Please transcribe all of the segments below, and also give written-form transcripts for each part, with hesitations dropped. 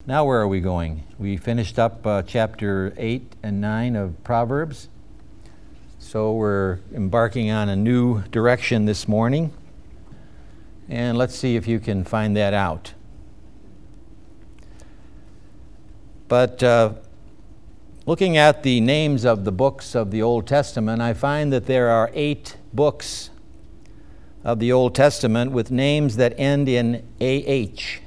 Now where are we going? We finished up chapter 8 and 9 of Proverbs. So we're embarking on a new direction this morning. And let's see if you can find that out. But looking at the names of the books of the Old Testament, I find that there are 8 books of the Old Testament with names that end in A-H.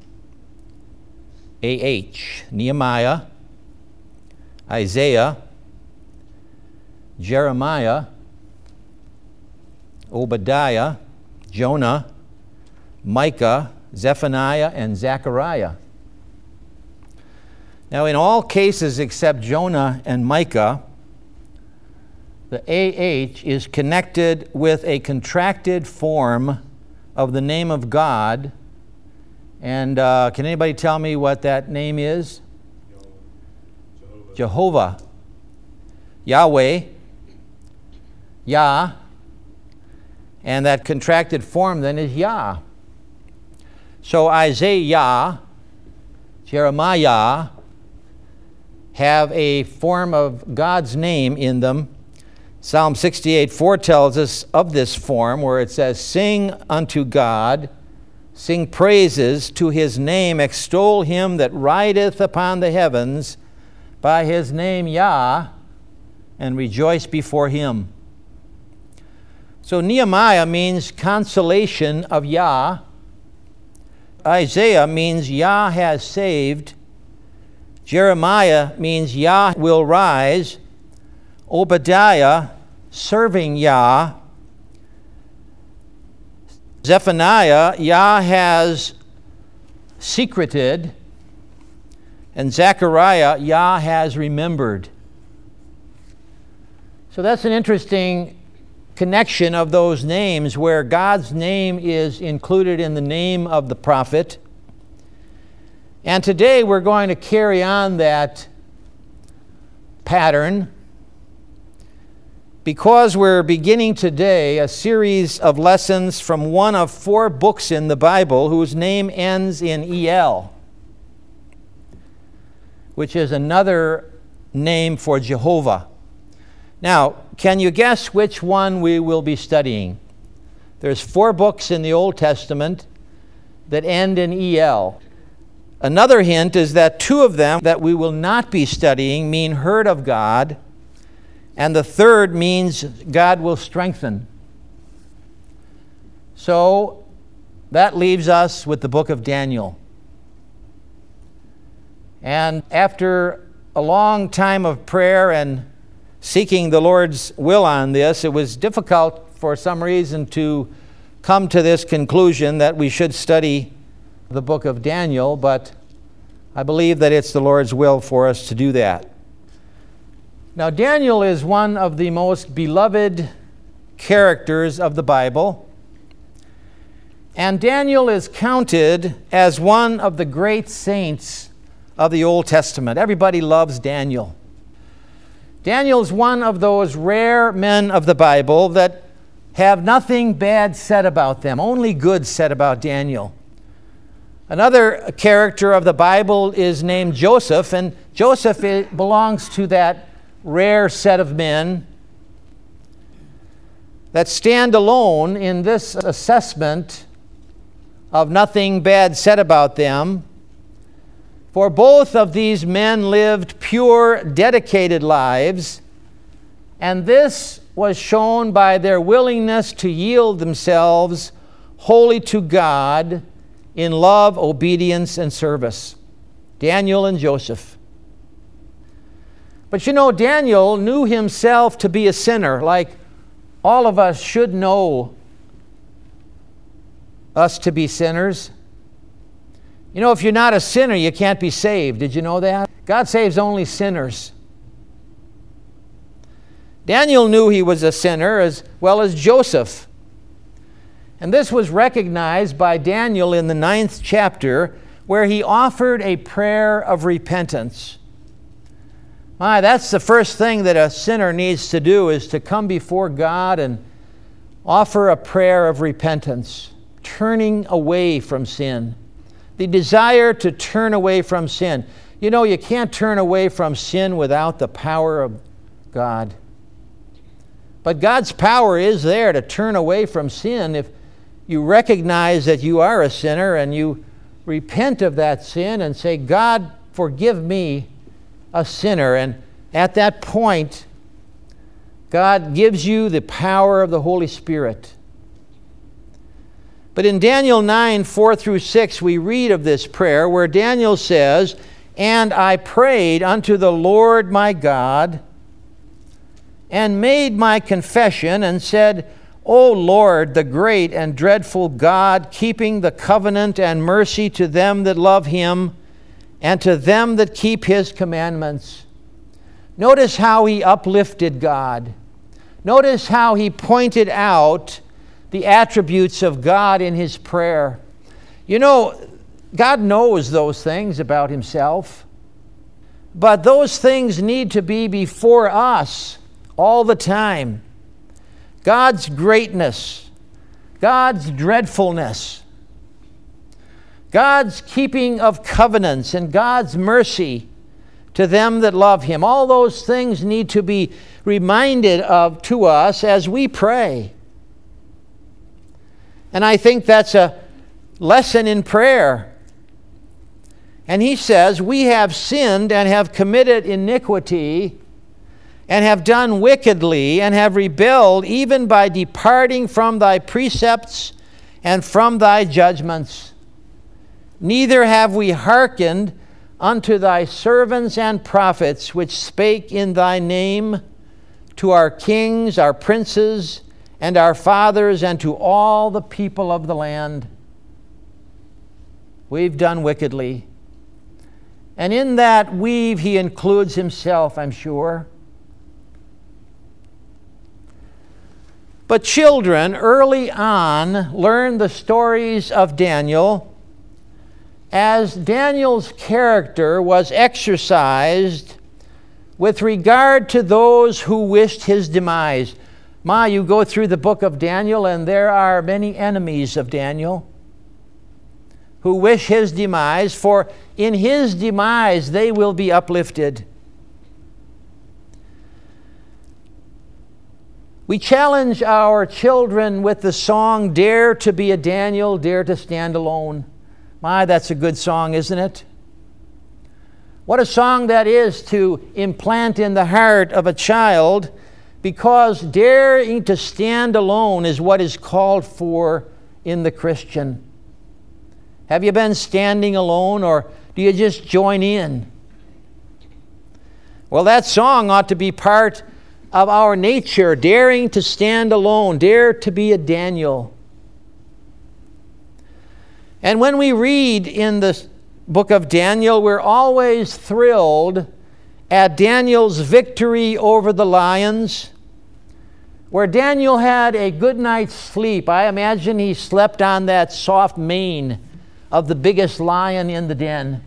A-H. Nehemiah, Isaiah, Jeremiah, Obadiah, Jonah, Micah, Zephaniah, and Zechariah. Now, in all cases except Jonah and Micah, the A-H is connected with a contracted form of the name of God. And can anybody tell me what that name is? Jehovah. Yahweh. Yah. And that contracted form then is Yah. So Isaiah, Jeremiah have a form of God's name in them. Psalm 68:4 tells us of this form where it says, "Sing unto God, sing praises to his name, extol him that rideth upon the heavens by his name Yah, and rejoice before him." So Nehemiah means consolation of Yah. Isaiah means Yah has saved. Jeremiah means Yah will rise. Obadiah, serving Yah. Zephaniah, Yah has secreted. And Zechariah, Yah has remembered. So that's an interesting connection of those names where God's name is included in the name of the prophet. And today we're going to carry on that pattern because we're beginning today a series of lessons from one of 4 books in the Bible whose name ends in El, which is another name for Jehovah. Now, can you guess which one we will be studying? There's 4 books in the Old Testament that end in El. Another hint is that 2 of them that we will not be studying mean heard of God, and the third means God will strengthen. So that leaves us with the book of Daniel. And after a long time of prayer and seeking the Lord's will on this, it was difficult for some reason to come to this conclusion that we should study the book of Daniel, but I believe that it's the Lord's will for us to do that. Now, Daniel is one of the most beloved characters of the Bible, and Daniel is counted as one of the great saints of the Old Testament. Everybody loves Daniel. Daniel's one of those rare men of the Bible that have nothing bad said about them, only good said about Daniel. Another character of the Bible is named Joseph, and Joseph belongs to that rare set of men that stand alone in this assessment of nothing bad said about them. For both of these men lived pure, dedicated lives, and this was shown by their willingness to yield themselves wholly to God in love, obedience, and service. Daniel and Joseph. But you know, Daniel knew himself to be a sinner, like all of us should know us to be sinners. You know, if you're not a sinner, you can't be saved. Did you know that? God saves only sinners. Daniel knew he was a sinner as well as Joseph. And this was recognized by Daniel in the 9th chapter, where he offered a prayer of repentance. My, that's the first thing that a sinner needs to do, is to come before God and offer a prayer of repentance, turning away from sin. the desire to turn away from sin. You know, you can't turn away from sin without the power of God. But God's power is there to turn away from sin if you recognize that you are a sinner and you repent of that sin and say, God, forgive me, a sinner. And at that point, God gives you the power of the Holy Spirit. But in Daniel 9, 4 through 6, we read of this prayer where Daniel says, "And I prayed unto the Lord my God, and made my confession, and said, O Lord, the great and dreadful God, keeping the covenant and mercy to them that love him, and to them that keep his commandments." Notice how he uplifted God. Notice how he pointed out the attributes of God in his prayer. You know, God knows those things about himself, but those things need to be before us all the time. God's greatness, God's dreadfulness, God's keeping of covenants, and God's mercy to them that love him. All those things need to be reminded of to us as we pray. And I think that's a lesson in prayer. And he says, we have sinned and have committed iniquity and have done wickedly and have rebelled even by departing from thy precepts and from thy judgments. Neither have we hearkened unto thy servants and prophets, which spake in thy name to our kings, our princes, and our fathers, and to all the people of the land. We've done wickedly. And in that we've, he includes himself, I'm sure. But children early on learned the stories of Daniel as Daniel's character was exercised with regard to those who wished his demise. You go through the book of Daniel, and there are many enemies of Daniel who wish his demise, for in his demise they will be uplifted. We challenge our children with the song, "Dare to be a Daniel, dare to stand alone." That's a good song, isn't it? What a song that is to implant in the heart of a child, because daring to stand alone is what is called for in the Christian. Have you been standing alone, or do you just join in? Well, that song ought to be part of our nature, daring to stand alone, dare to be a Daniel. And when we read in the book of Daniel, we're always thrilled at Daniel's victory over the lions, where Daniel had a good night's sleep. I imagine he slept on that soft mane of the biggest lion in the den.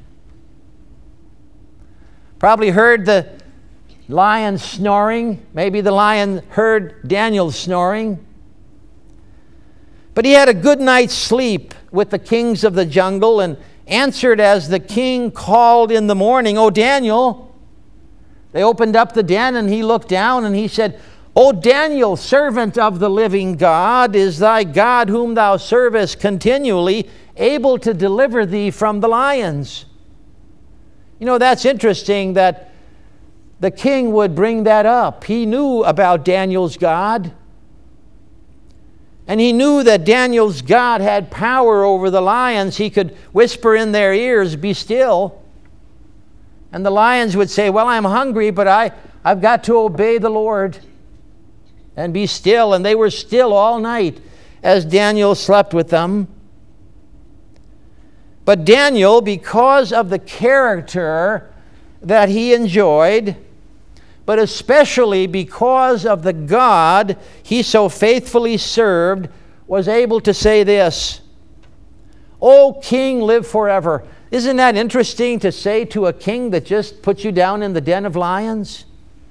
Probably heard the lion snoring. Maybe the lion heard Daniel snoring. But he had a good night's sleep with the kings of the jungle and answered as the king called in the morning, "O Daniel." They opened up the den, and he looked down and he said, "O Daniel, servant of the living God, is thy God whom thou servest continually able to deliver thee from the lions?" You know, that's interesting that the king would bring that up. He knew about Daniel's God. And he knew that Daniel's God had power over the lions. He could whisper in their ears, "Be still." And the lions would say, "Well, I'm hungry, but I've got to obey the Lord and be still." And they were still all night as Daniel slept with them. But Daniel, because of the character that he enjoyed, but especially because of the God he so faithfully served, was able to say this, "O King, live forever." Isn't that interesting to say to a king that just put you down in the den of lions?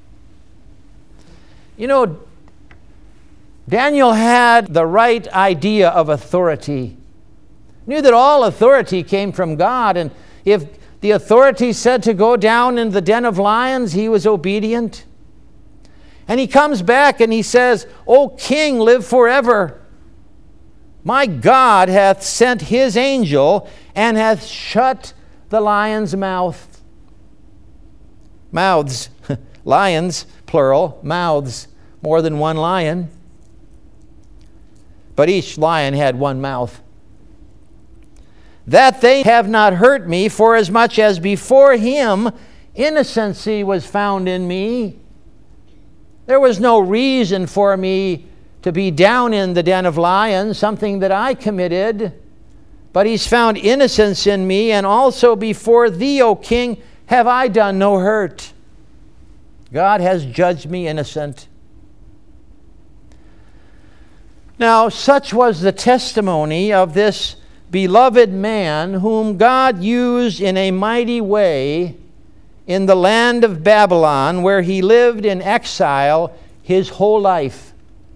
You know, Daniel had the right idea of authority. Knew that all authority came from God, and if the authority said to go down in the den of lions, he was obedient. And he comes back and he says, O king, live forever. My God hath sent his angel and hath shut the lion's mouth. Mouths. Lions, plural. Mouths. More than one lion. But each lion had one mouth. That they have not hurt me, forasmuch as before him innocency was found in me. There was no reason for me to be down in the den of lions, something that I committed. But he's found innocence in me, and also before thee, O king, have I done no hurt. God has judged me innocent. Now, such was the testimony of this beloved man whom God used in a mighty way in the land of Babylon, where he lived in exile his whole life.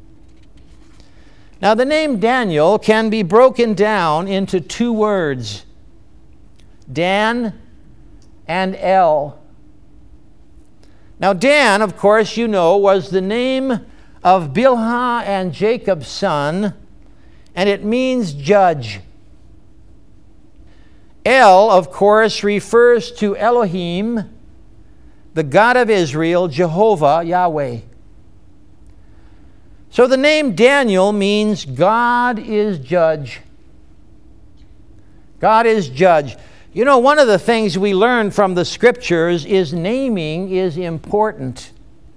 Now, the name Daniel can be broken down into two words, Dan and El. Now, Dan, of course, you know, was the name of Bilhah and Jacob's son, and it means judge. El, of course, refers to Elohim, the God of Israel, Jehovah, Yahweh. So the name Daniel means God is judge. God is judge. You know, one of the things we learn from the Scriptures is naming is important.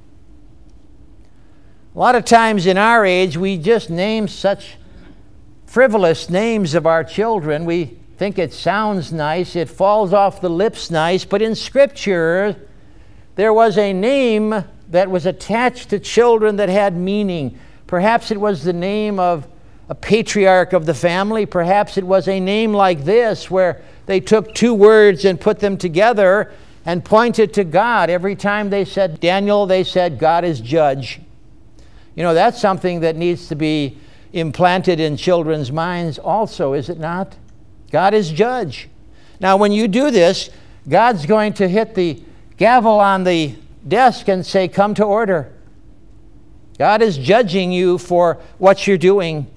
A lot of times in our age, we just name such frivolous names of our children. We think it sounds nice, it falls off the lips nice, but in Scripture, there was a name that was attached to children that had meaning. Perhaps it was the name of a patriarch of the family. Perhaps it was a name like this, where they took two words and put them together and pointed to God. Every time they said Daniel, they said God is judge. You know, that's something that needs to be implanted in children's minds also, is it not? God is judge. Now, when you do this, God's going to hit the gavel on the desk and say, come to order. God is judging you for what you're doing.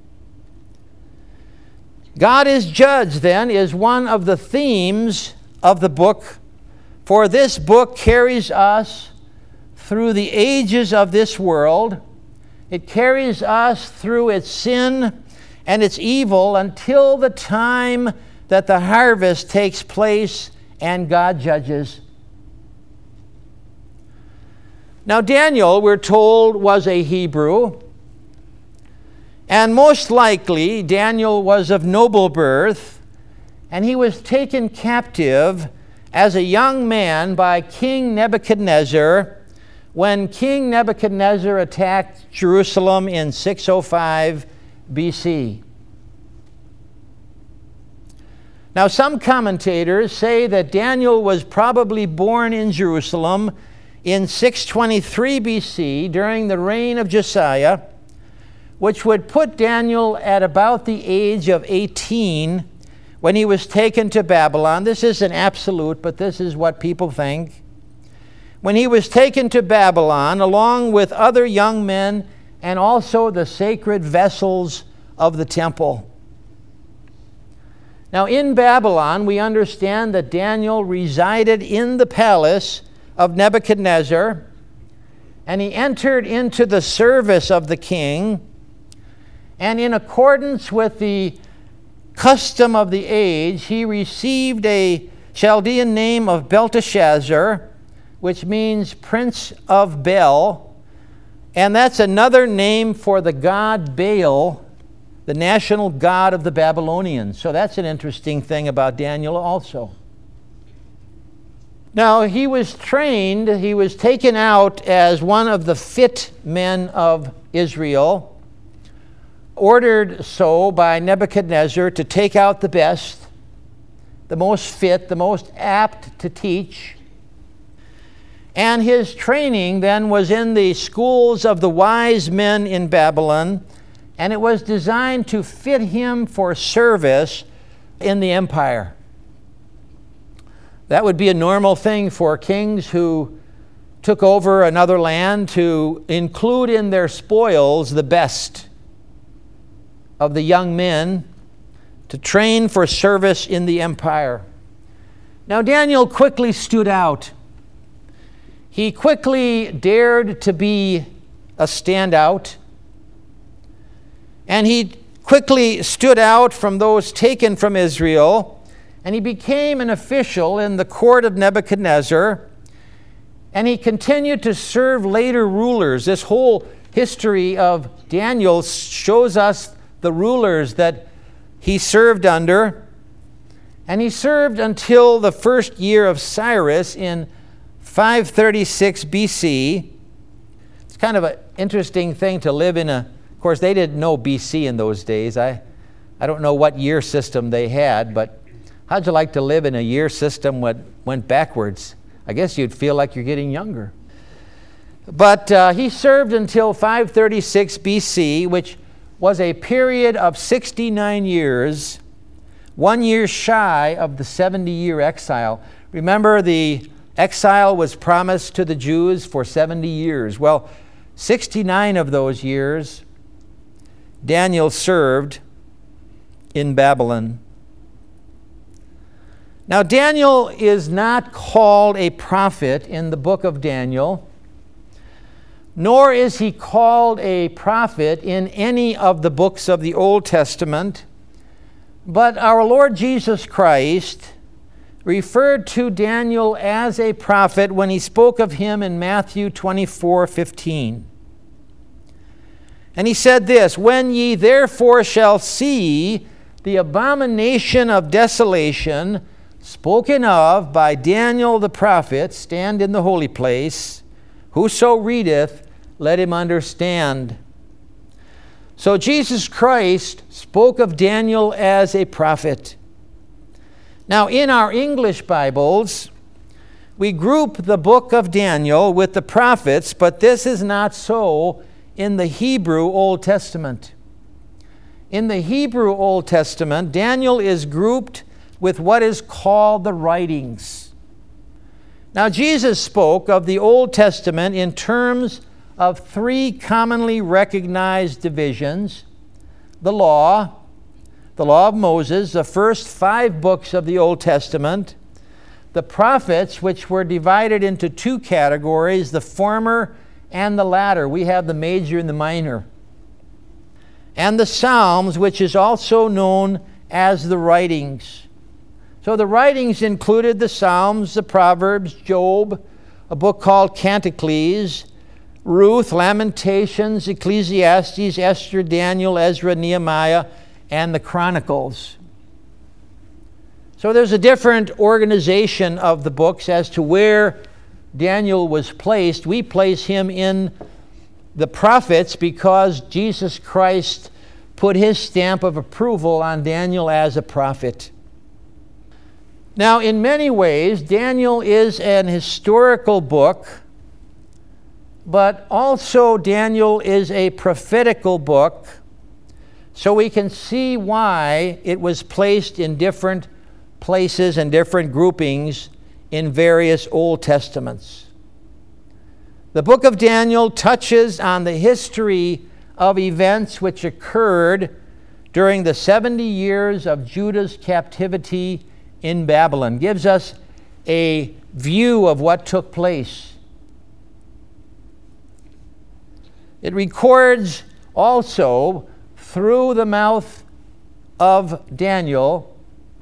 God is judge, then, is one of the themes of the book. For this book carries us through the ages of this world. It carries us through its sin and its evil until the time that the harvest takes place and God judges. Now, Daniel, we're told, was a Hebrew. And most likely, Daniel was of noble birth. And he was taken captive as a young man by King Nebuchadnezzar when King Nebuchadnezzar attacked Jerusalem in 605 BC. Now, some commentators say that Daniel was probably born in Jerusalem in 623 BC during the reign of Josiah, which would put Daniel at about the age of 18 when he was taken to Babylon. This isn't absolute, but this is what people think. When he was taken to Babylon, along with other young men and also the sacred vessels of the temple. Now, in Babylon, we understand that Daniel resided in the palace of Nebuchadnezzar, and he entered into the service of the king, and in accordance with the custom of the age, he received a Chaldean name of Belteshazzar, which means Prince of Bel, and that's another name for the god Baal, the national god of the Babylonians. So that's an interesting thing about Daniel also. Now, he was trained, he was taken out as one of the fit men of Israel, ordered so by Nebuchadnezzar to take out the best, the most fit, the most apt to teach. And his training then was in the schools of the wise men in Babylon, and it was designed to fit him for service in the empire. That would be a normal thing for kings who took over another land to include in their spoils the best of the young men to train for service in the empire. Now, Daniel quickly stood out. He quickly dared to be a standout, and he quickly stood out from those taken from Israel, and he became an official in the court of Nebuchadnezzar, and he continued to serve later rulers. This whole history of Daniel shows us the rulers that he served under, and he served until the first year of Cyrus in 536 BC. It's kind of an interesting thing to live in of course, they didn't know BC in those days. I don't know what year system they had, but how'd you like to live in a year system that went backwards? I guess you'd feel like you're getting younger. But he served until 536 BC, which was a period of 69 years, 1 year shy of the 70-year exile. Remember, the exile was promised to the Jews for 70 years. Well, 69 of those years, Daniel served in Babylon. Now, Daniel is not called a prophet in the book of Daniel, nor is he called a prophet in any of the books of the Old Testament, but our Lord Jesus Christ referred to Daniel as a prophet when he spoke of him in Matthew 24:15. And he said this, "When ye therefore shall see the abomination of desolation spoken of by Daniel the prophet stand in the holy place, whoso readeth, let him understand." So Jesus Christ spoke of Daniel as a prophet. Now, in our English Bibles, we group the book of Daniel with the prophets, but this is not so in the Hebrew Old Testament. In the Hebrew Old Testament, Daniel is grouped with what is called the writings. Now, Jesus spoke of the Old Testament in terms of three commonly recognized divisions: the law of Moses, the first 5 books of the Old Testament; the prophets, which were divided into 2 categories, the former and the latter. We have the major and the minor. And the Psalms, which is also known as the writings. So the writings included the Psalms, the Proverbs, Job, a book called Canticles, Ruth, Lamentations, Ecclesiastes, Esther, Daniel, Ezra, Nehemiah, and the Chronicles. So there's a different organization of the books as to where Daniel was placed. We place him in the prophets because Jesus Christ put his stamp of approval on Daniel as a prophet. Now, in many ways, Daniel is an historical book, but also Daniel is a prophetical book, so we can see why it was placed in different places and different groupings in various Old Testaments. The book of Daniel touches on the history of events which occurred during the 70 years of Judah's captivity in Babylon. Gives us a view of what took place. It records also, through the mouth of Daniel,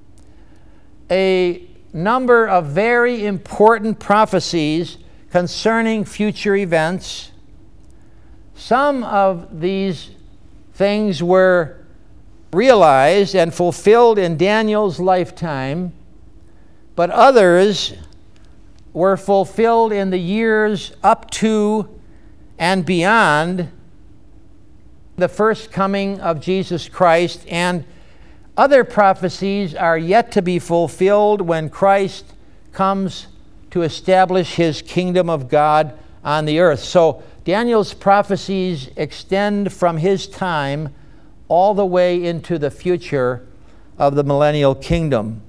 a number of very important prophecies concerning future events. Some of these things were realized and fulfilled in Daniel's lifetime, but others were fulfilled in the years up to and beyond the first coming of Jesus Christ, and other prophecies are yet to be fulfilled when Christ comes to establish his kingdom of God on the earth. So Daniel's prophecies extend from his time all the way into the future of the millennial kingdom.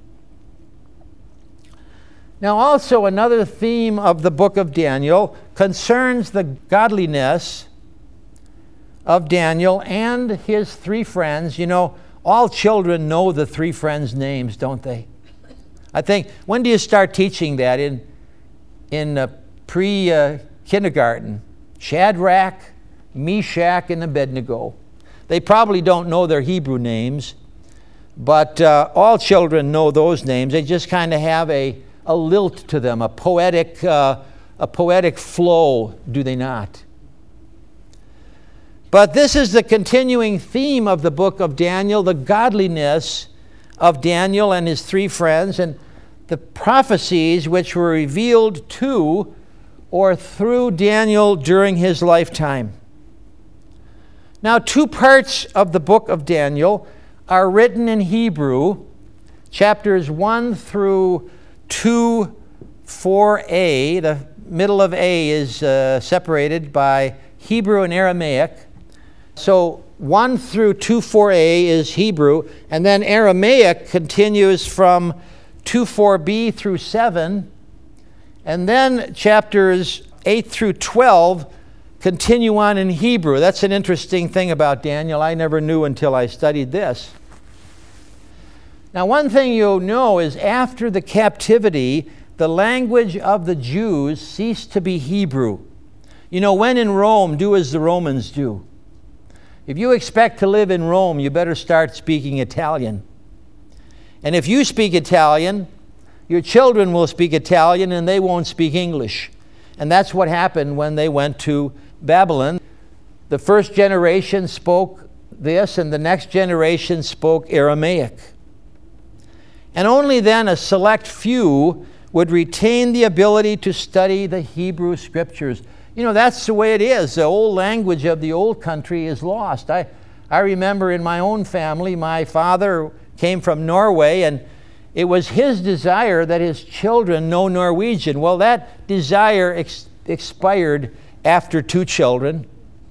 Now also another theme of the book of Daniel concerns the godliness of Daniel and his three friends. You know, all children know the three friends' names, don't they? I think, when do you start teaching that? In pre-kindergarten. Shadrach, Meshach, and Abednego. They probably don't know their Hebrew names, but all children know those names. They just kind of have a lilt to them, a poetic flow, do they not? But this is the continuing theme of the book of Daniel, the godliness of Daniel and his three friends, and the prophecies which were revealed to or through Daniel during his lifetime. Now, two parts of the book of Daniel are written in Hebrew. Chapters 1 through 2, 4a, the middle of A is separated by Hebrew and Aramaic. So 1 through 2, 4a is Hebrew, and then Aramaic continues from 2, 4b through 7, and then chapters 8 through 12 continue on in Hebrew. That's an interesting thing about Daniel. I never knew until I studied this. Now, one thing you'll know is after the captivity, the language of the Jews ceased to be Hebrew. You know, when in Rome, do as the Romans do. If you expect to live in Rome, you better start speaking Italian. And if you speak Italian, your children will speak Italian and they won't speak English. And that's what happened when they went to Babylon. The first generation spoke this, and the next generation spoke Aramaic. And only then a select few would retain the ability to study the Hebrew Scriptures. You know, that's the way it is. The old language of the old country is lost. I remember in my own family, my father came from Norway, and it was his desire that his children know Norwegian. Well, that desire expired after 2 children.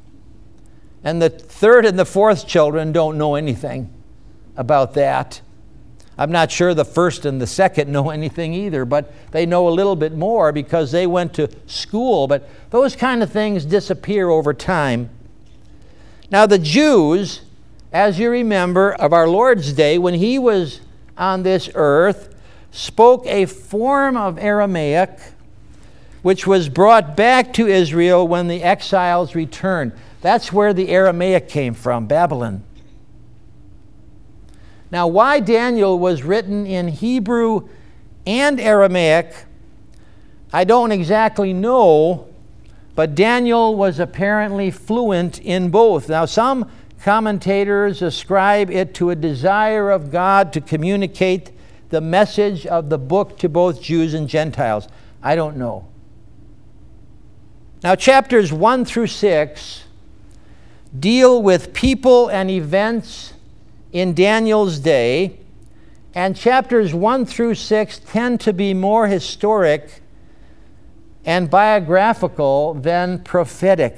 And the third and the fourth children don't know anything about that. I'm not sure the first and the second know anything either, but they know a little bit more because they went to school. But those kind of things disappear over time. Now the Jews, as you remember, of our Lord's day, when he was on this earth, spoke a form of Aramaic which was brought back to Israel when the exiles returned. That's where the Aramaic came from, Babylon. Now, why Daniel was written in Hebrew and Aramaic, I don't exactly know, but Daniel was apparently fluent in both. Now, some commentators ascribe it to a desire of God to communicate the message of the book to both Jews and Gentiles. I don't know. Now, chapters 1 through 6 deal with people and events in Daniel's day, and chapters 1 through 6 tend to be more historic and biographical than prophetic.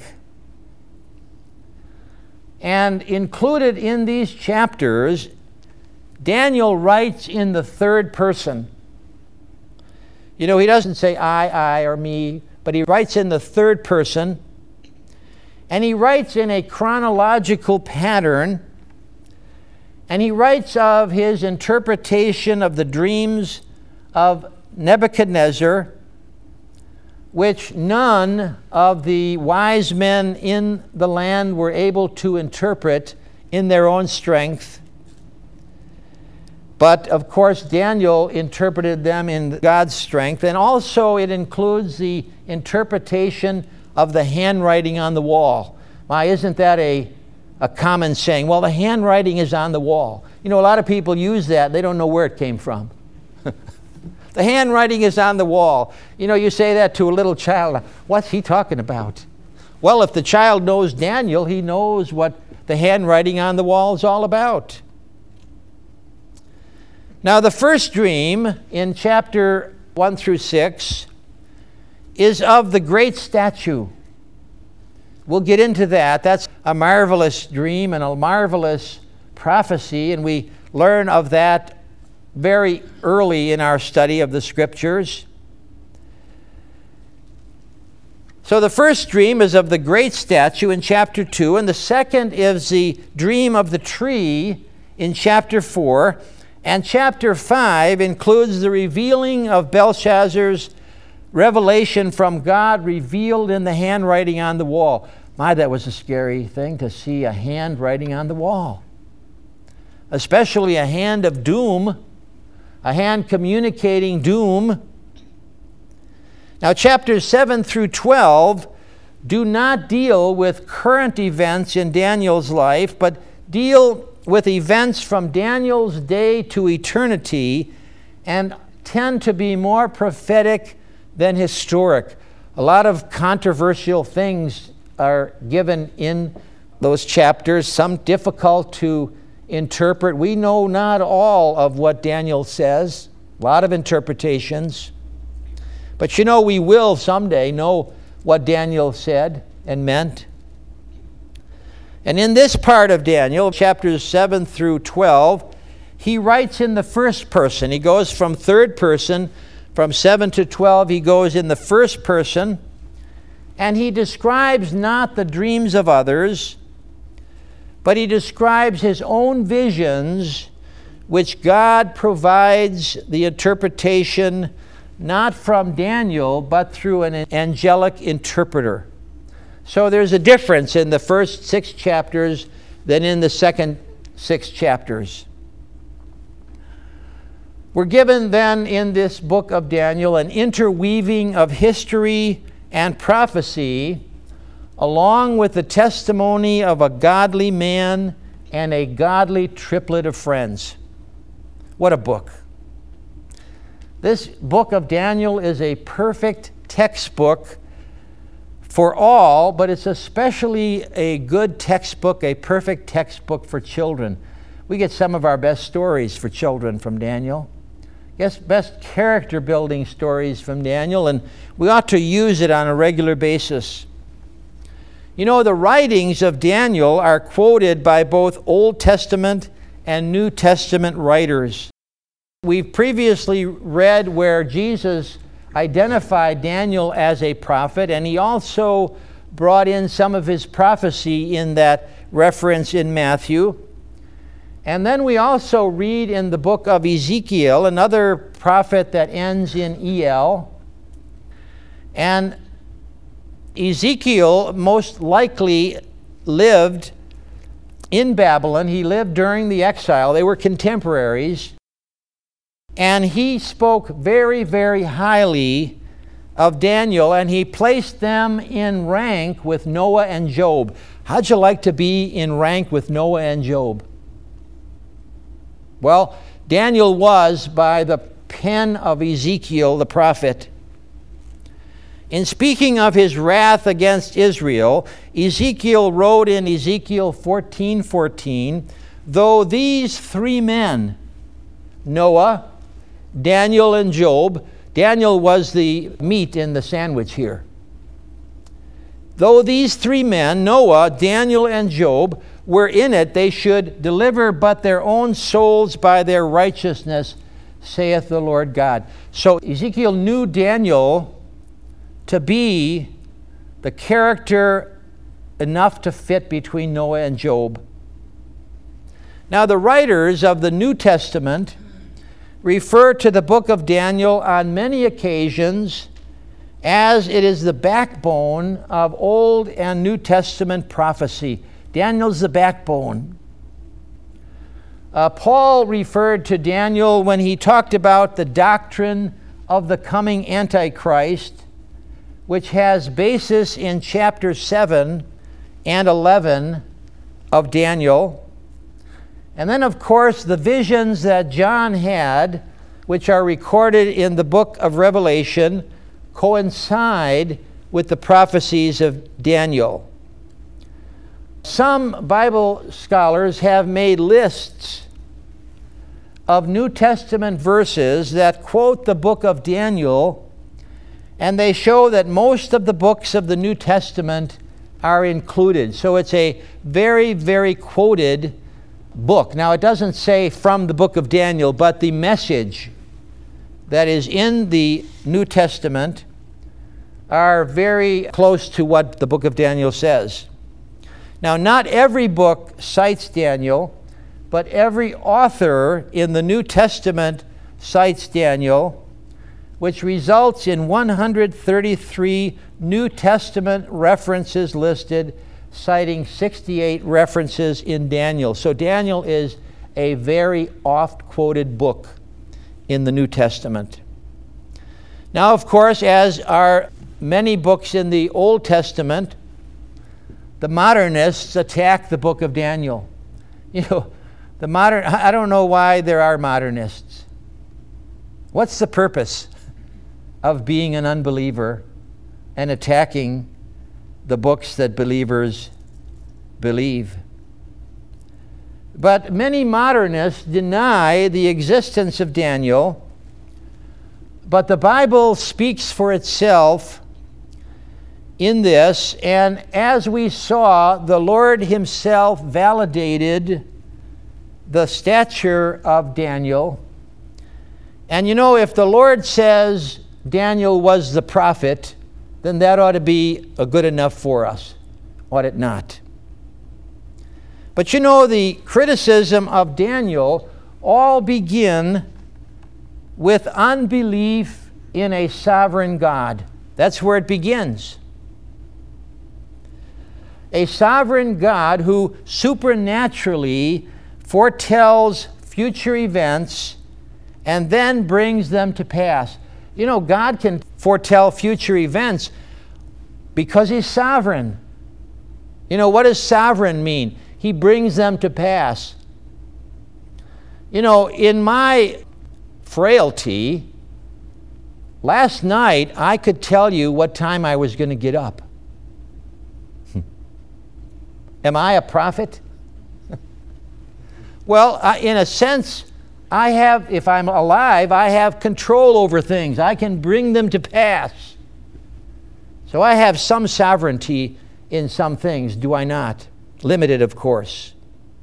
And included in these chapters, Daniel writes in the third person. You know, he doesn't say I, or me, but he writes in the third person, and he writes in a chronological pattern. And he writes of his interpretation of the dreams of Nebuchadnezzar, which none of the wise men in the land were able to interpret in their own strength. But, of course, Daniel interpreted them in God's strength. And also it includes the interpretation of the handwriting on the wall. Why, isn't that a common saying? Well, the handwriting is on the wall. You know, a lot of people use that. They don't know where it came from. The handwriting is on the wall. You know, you say that to a little child. What's he talking about? Well, if the child knows Daniel, he knows what the handwriting on the wall is all about. Now, the first dream in chapter 1 through 6 is of the great statue. We'll get into that. That's a marvelous dream and a marvelous prophecy, and we learn of that very early in our study of the Scriptures. So the first dream is of the great statue in chapter 2, and the second is the dream of the tree in chapter 4. And chapter 5 includes the revealing of Belshazzar's revelation from God revealed in the handwriting on the wall. My, that was a scary thing to see a handwriting on the wall. Especially a hand of doom, a hand communicating doom. Now, chapters 7 through 12 do not deal with current events in Daniel's life, but deal with events from Daniel's day to eternity and tend to be more prophetic than historic. A lot of controversial things are given in those chapters, some difficult to interpret. We know not all of what Daniel says, a lot of interpretations. But you know, we will someday know what Daniel said and meant. And in this part of Daniel, chapters 7 through 12, he writes in the first person. He goes from third person. From 7 to 12, he goes in the first person. And he describes not the dreams of others, but he describes his own visions, which God provides the interpretation not from Daniel, but through an angelic interpreter. So there's a difference in the first 6 chapters than in the second 6 chapters. We're given then in this book of Daniel an interweaving of history and prophecy, along with the testimony of a godly man and a godly triplet of friends. What a book. This book of Daniel is a perfect textbook for all, but it's especially a good textbook, a perfect textbook for children. We get some of our best stories for children from Daniel. Yes, best character building stories from Daniel, and we ought to use it on a regular basis. You know, the writings of Daniel are quoted by both Old Testament and New Testament writers. We've previously read where Jesus identified Daniel as a prophet, and he also brought in some of his prophecy in that reference in Matthew. And then we also read in the book of Ezekiel, another prophet that ends in El. And Ezekiel most likely lived in Babylon. He lived during the exile. They were contemporaries. And he spoke very, very highly of Daniel, and he placed them in rank with Noah and Job. How'd you like to be in rank with Noah and Job? Well, Daniel was by the pen of Ezekiel the prophet. In speaking of his wrath against Israel, Ezekiel wrote in Ezekiel 14:14, though these 3 men, Noah, Daniel, and Job, Daniel was the meat in the sandwich here. Though these 3 men, Noah, Daniel, and Job, were in it, they should deliver but their own souls by their righteousness, saith the Lord God. So Ezekiel knew Daniel to be the character enough to fit between Noah and Job. Now, the writers of the New Testament refer to the book of Daniel on many occasions as it is the backbone of Old and New Testament prophecy. Daniel's the backbone. Paul referred to Daniel when he talked about the doctrine of the coming Antichrist, which has basis in chapter 7 and 11 of Daniel. And then, of course, the visions that John had, which are recorded in the book of Revelation, coincide with the prophecies of Daniel. Some Bible scholars have made lists of New Testament verses that quote the book of Daniel, and they show that most of the books of the New Testament are included. So it's a very, very quoted book. Now, it doesn't say from the book of Daniel, but the message that is in the New Testament are very close to what the book of Daniel says. Now, not every book cites Daniel, but every author in the New Testament cites Daniel, which results in 133 New Testament references listed, citing 68 references in Daniel. So Daniel is a very oft-quoted book in the New Testament. Now, of course, as are many books in the Old Testament, the modernists attack the book of Daniel. You know, I don't know why there are modernists. What's the purpose of being an unbeliever and attacking the books that believers believe? But many modernists deny the existence of Daniel, but the Bible speaks for itself in this, and as we saw, the Lord himself validated the stature of Daniel. And you know, if the Lord says Daniel was the prophet, then that ought to be good enough for us, ought it not? But you know, the criticism of Daniel all begin with unbelief in a sovereign God. That's where it begins. A sovereign God who supernaturally foretells future events and then brings them to pass. You know, God can foretell future events because he's sovereign. You know, what does sovereign mean? He brings them to pass. You know, in my frailty, last night I could tell you what time I was going to get up. Am I a prophet? Well, in a sense, I have, if I'm alive, I have control over things. I can bring them to pass. So I have some sovereignty in some things, do I not? Limited, of course.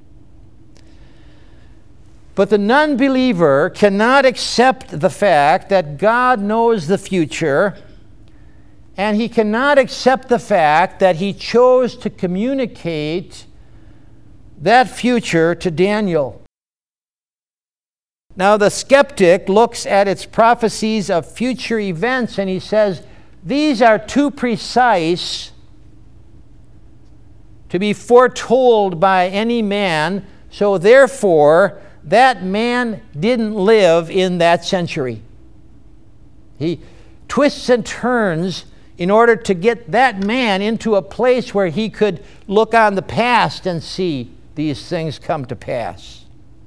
But the non-believer cannot accept the fact that God knows the future, and he cannot accept the fact that he chose to communicate that future to Daniel. Now, the skeptic looks at its prophecies of future events and he says, these are too precise to be foretold by any man, so therefore that man didn't live in that century. He twists and turns in order to get that man into a place where he could look on the past and see these things come to pass.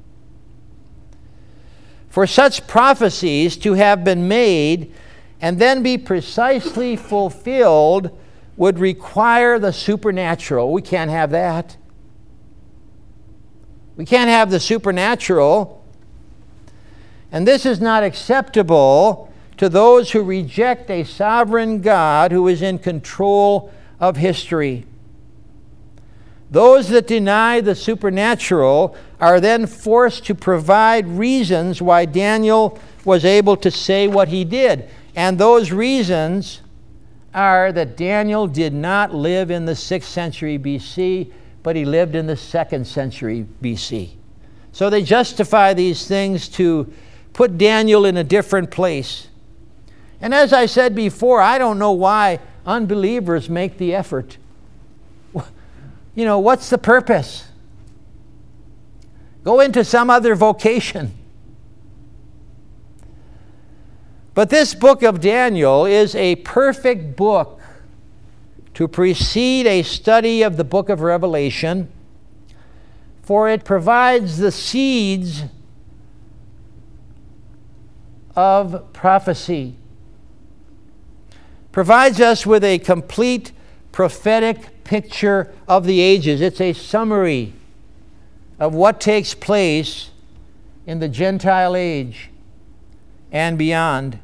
For such prophecies to have been made and then be precisely fulfilled would require the supernatural. We can't have that. We can't have the supernatural. And this is not acceptable to those who reject a sovereign God who is in control of history. Those that deny the supernatural are then forced to provide reasons why Daniel was able to say what he did. And those reasons are that Daniel did not live in the 6th century BC, but he lived in the 2nd century BC. So they justify these things to put Daniel in a different place. And as I said before, I don't know why unbelievers make the effort. You know, what's the purpose? Go into some other vocation. But this book of Daniel is a perfect book to precede a study of the book of Revelation, for it provides the seeds of prophecy, provides us with a complete prophetic picture of the ages. It's a summary of what takes place in the Gentile age and beyond.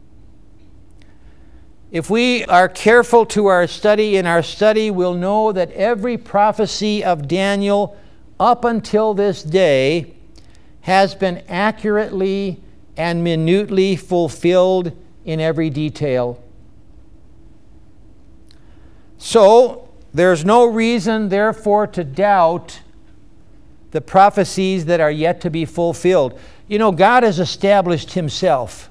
If we are careful to our study, in our study we'll know that every prophecy of Daniel up until this day has been accurately and minutely fulfilled in every detail. So, there's no reason, therefore, to doubt the prophecies that are yet to be fulfilled. You know, God has established Himself.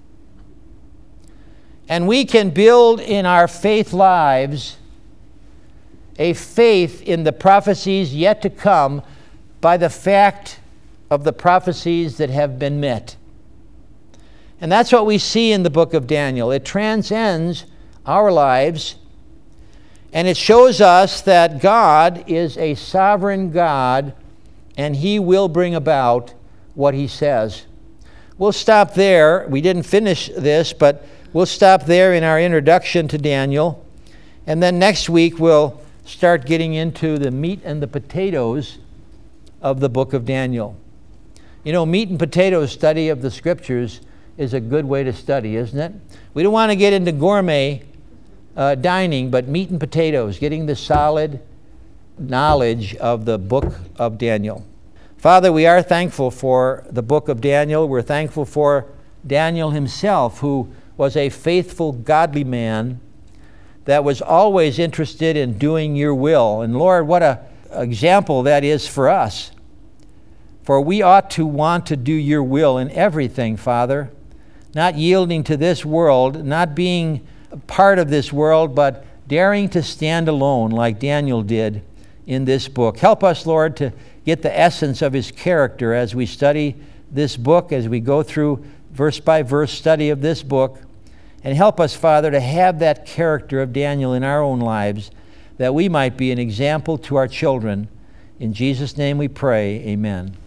And we can build in our faith lives a faith in the prophecies yet to come by the fact of the prophecies that have been met. And that's what we see in the book of Daniel. It transcends our lives, and it shows us that God is a sovereign God, and He will bring about what He says. We'll stop there. We didn't finish this, but we'll stop there in our introduction to Daniel. And then next week we'll start getting into the meat and the potatoes of the book of Daniel. You know, meat and potatoes study of the Scriptures is a good way to study, isn't it? We don't want to get into gourmet dining, but meat and potatoes, getting the solid knowledge of the book of Daniel. Father, we are thankful for the book of Daniel. We're thankful for Daniel himself, who was a faithful, godly man that was always interested in doing your will. And Lord, what an example that is for us. For we ought to want to do your will in everything, Father, not yielding to this world, not being part of this world, but daring to stand alone like Daniel did in this book. Help us, Lord, to get the essence of his character as we study this book, as we go through verse by verse study of this book. And help us, Father, to have that character of Daniel in our own lives, that we might be an example to our children. In Jesus' name we pray, amen.